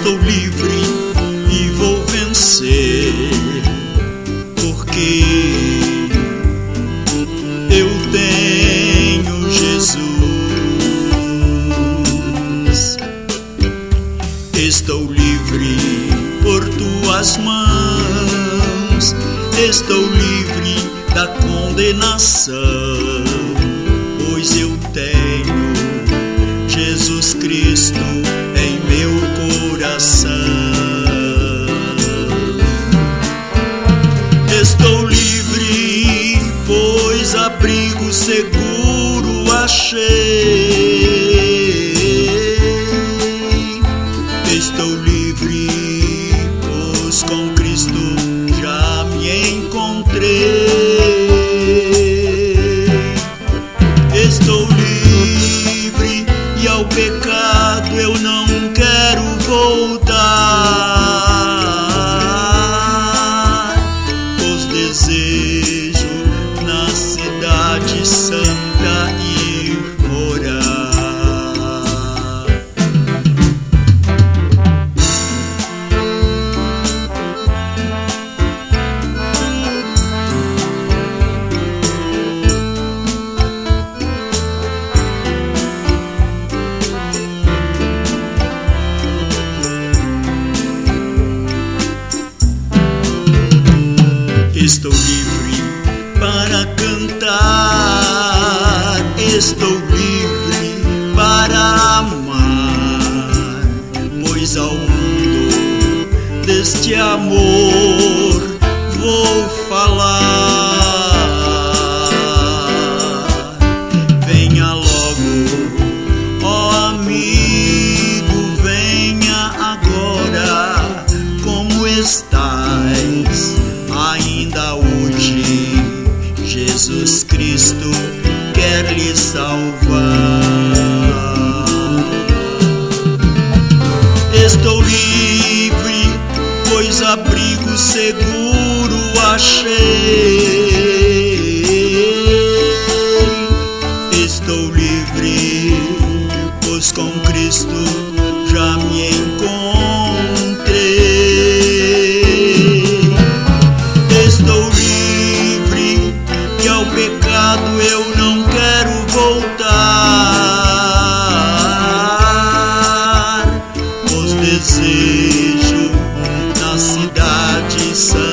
Estou livre e vou vencer, porque eu tenho Jesus. Estou livre por tuas mãos, estou livre da condenação, pois eu tenho Jesus Cristo em meu coração. Estou livre, pois abrigo seguro achei. Estou livre, pois com Cristo já me encontrei. Estou livre e ao pecado eu não quero voltar, pois desejo na cidade santa ir morar. Estou livre para cantar, estou livre para amar, pois ao mundo deste amor vou falar. Venha logo, ó amigo, venha agora, como estás? Ainda hoje Jesus Cristo quer lhe salvar. Estou livre, pois abrigo seguro achei. Estou livre, pois com Cristo já me encontrei. Estou livre e ao pecado eu não quero voltar, pois desejo na cidade santa